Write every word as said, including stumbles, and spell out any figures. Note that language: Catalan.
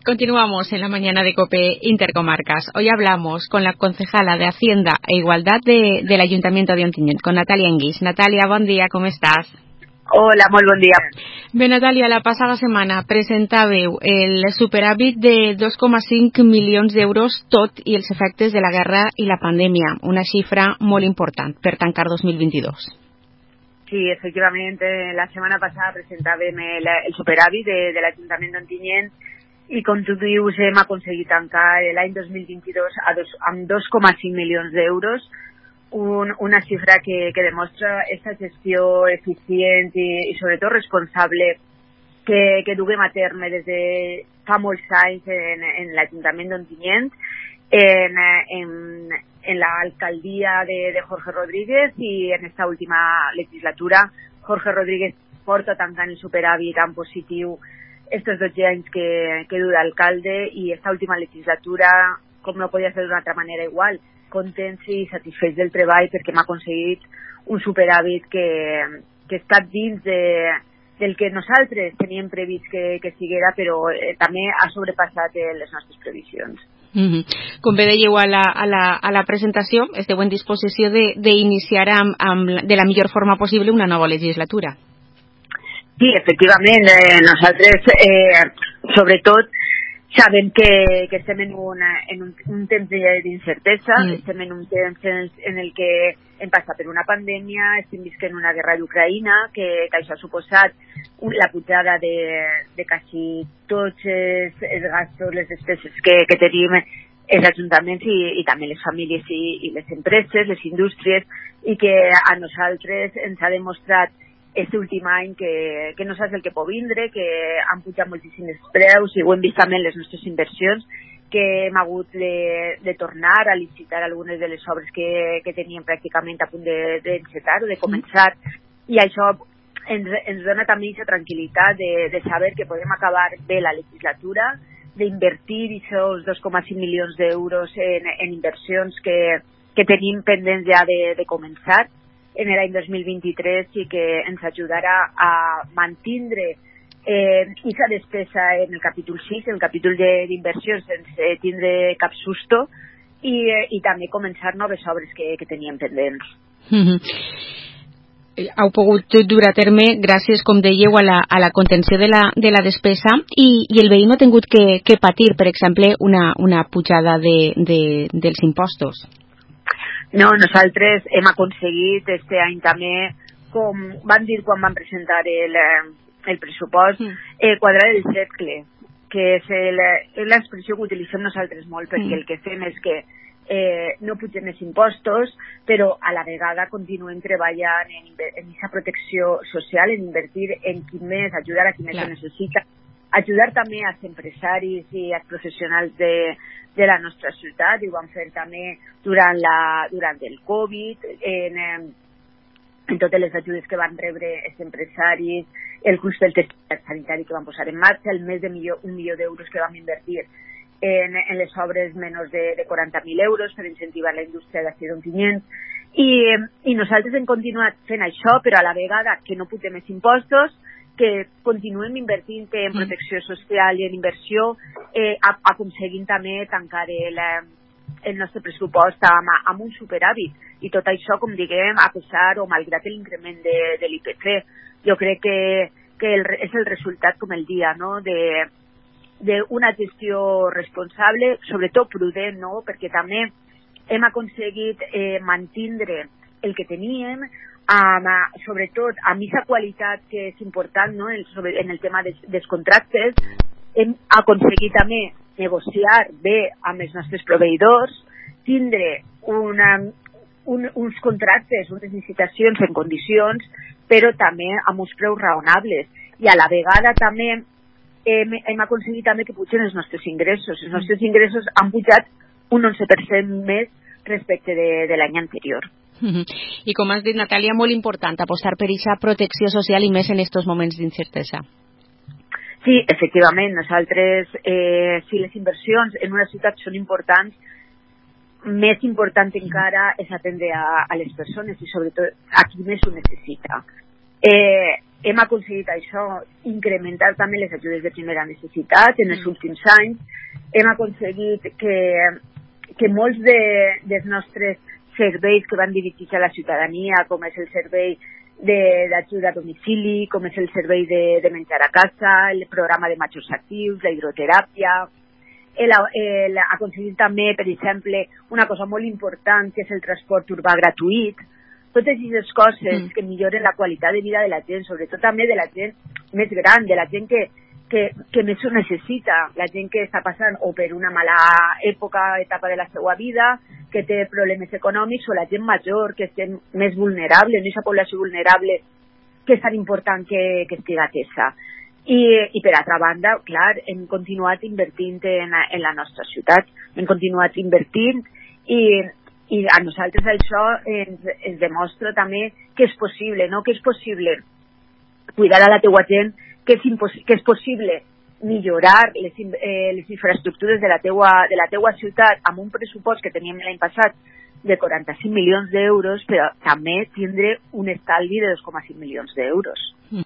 Continuamos en la mañana de COPE Intercomarcas. Hoy hablamos con la concejala de Hacienda e Igualdad de, del Ayuntamiento de Ontinyent, con Natàlia Enguix. Natàlia, bon dia, com estàs? Hola, molt bon dia. Bé, Natàlia, la passada setmana presentàveu el superàvit de dos coma cinc milions d'euros, tot i els efectes de la guerra i la pandèmia, una xifra molt important per tancar dos mil vint-i-dos. Sí, efectivament, la setmana passada presentàvem el, el superàvit de, de l'Ajuntament d'Ontinyent i, com tu dius, hem aconseguit tancar l'any dos mil vint-i-dos a dos, amb dos coma cinc milions d'euros, un, una xifra que, que demostra aquesta gestió eficient i, i sobretot responsable que, que duguem a terme des de fa molts anys en, en l'Ajuntament d'Ontinyent, en, en, en l'alcaldia de, de Jorge Rodríguez, i en esta última legislatura Jorge Rodríguez porta tancant el superàvit en positiu estos dotze anys que, que dura alcalde, i esta última legislatura, com no podia ser d'una altra manera igual, contents i satisfets del treball perquè hem aconseguit un superàvit que, que està dins de, del que nosaltres teníem previst que, que siguera, però eh, també ha sobrepassat eh, les nostres previsions. Mm-hmm. Com bé dèieu a la, a, la, a la presentació, esteu en disposició d'iniciar amb, amb, de la millor forma possible una nova legislatura. Sí, efectivament, eh, nosaltres eh, sobretot sabem que, que estem en, una, en un, un temps d'incertesa, mm. estem en un temps en, en el que hem passat per una pandèmia, estem visquent una guerra d'Ucraïna, que, que això ha suposat la pujada de, de quasi tots els, els gastos, les despeses que, que tenim els ajuntaments i, i també les famílies i, i les empreses, les indústries, i que a nosaltres ens ha demostrat aquest últim any que, que no saps el que pot vindre, que han pujat moltíssims preus, i ho hem vist també en les nostres inversions, que hem hagut de, de tornar a licitar algunes de les obres que, que teníem pràcticament a punt d'encetar o de començar, i això ens, ens dona també aquesta tranquil·litat de, de saber que podem acabar bé la legislatura, d'invertir aquests dos coma cinc milions d'euros en, en inversions que, que tenim pendents ja de, de començar en l'any dos mil vint-i-tres, i que ens ajudarà a mantindre eh, aquesta despesa en el capítol sis, en el capítol d'inversions, sense tindre cap susto, i, eh, i també començar noves obres que, que teníem pendents. Mm-hmm. Heu pogut dur a terme gràcies, com dèieu, a la, a la contenció de la, de la despesa, i, i el veí no ha tingut que, que patir, per exemple, una, una pujada de, de, dels impostos. No, nosaltres hem aconseguit este any també, com van dir quan van presentar el, el pressupost, eh, quadrar el cercle, que és l'expressió que utilitzem nosaltres molt, perquè el que fem és que eh, no pugem els impostos, però a la vegada continuem treballant en aquesta protecció social, en invertir en qui més, ajudar a qui més ho necessita, ajudar també als empresaris i als professionals de, de la nostra ciutat, i ho vam fer també durant, la, durant el Covid, en, en totes les ajudes que van rebre els empresaris, el curs del test sanitari que vam posar en marxa, el més de milió, un milió d'euros que vam invertir en, en les obres menys de, de quaranta mil euros per incentivar la indústria d'ací d'Ontinyent, i, i nosaltres hem continuat fent això, però a la vegada que no putem els impostos, que continuem invertint en protecció social i en inversió, eh, aconseguint també tancar el, el nostre pressupost amb, amb un superàvit, i tot això, com diguem, a pesar o malgrat l'increment de, de l'I P C. Jo crec que, que el, és el resultat, com el dia, no?, de d'una gestió responsable, sobretot prudent, no?, perquè també hem aconseguit eh, mantindre el que teníem, amb, sobretot amb aquesta qualitat que és important, no?, en, sobre, en el tema des, dels contractes. Hem aconseguit també negociar bé amb els nostres proveïdors, tindre una, un, uns contractes, unes licitacions en condicions, però també amb uns preus raonables, i a la vegada també hem, hem aconseguit també que pugen els nostres ingressos. Els nostres ingressos han pujat un onze per cent més respecte de, de l'any anterior. I com has dit, Natàlia, molt important apostar per aquesta protecció social, i més en aquests moments d'incertesa. Sí, efectivament, nosaltres, eh, si les inversions en una ciutat són importants, més important encara és atendre a, a les persones, i sobretot a qui més ho necessita. Eh, hem aconseguit això, incrementar també les ajudes de primera necessitat en els últims anys. Hem aconseguit que, que molts de, dels nostres serveis que van dirigits a la ciutadania, com és el servei d'ajuda a domicili, com és el servei de, de menjar a casa, el programa de majors actius, la hidroteràpia, el, el, aconseguir també, per exemple, una cosa molt important, que és el transport urbà gratuït. Totes aquestes coses mm. que milloren la qualitat de vida de la gent, sobretot també de la gent més gran, de la gent que, que, que més ho necessita, la gent que està passant o per una mala època, etapa de la seva vida, que té problemes econòmics, o la gent major, que és més vulnerable, no aquesta població vulnerable que és tan important que, que estigui atesa. I, I per altra banda, clar, hem continuat invertint en, en la nostra ciutat, hem continuat invertint i, i a nosaltres això ens, ens demostra també que és possible, no? Que és possible cuidar a la teua gent, que és, que és possible millorar les, eh, les infraestructures de la, teua, de la teua ciutat amb un pressupost que teníem l'any passat de quaranta-cinc milions d'euros, però també tindre un estalvi de dos coma cinc milions d'euros.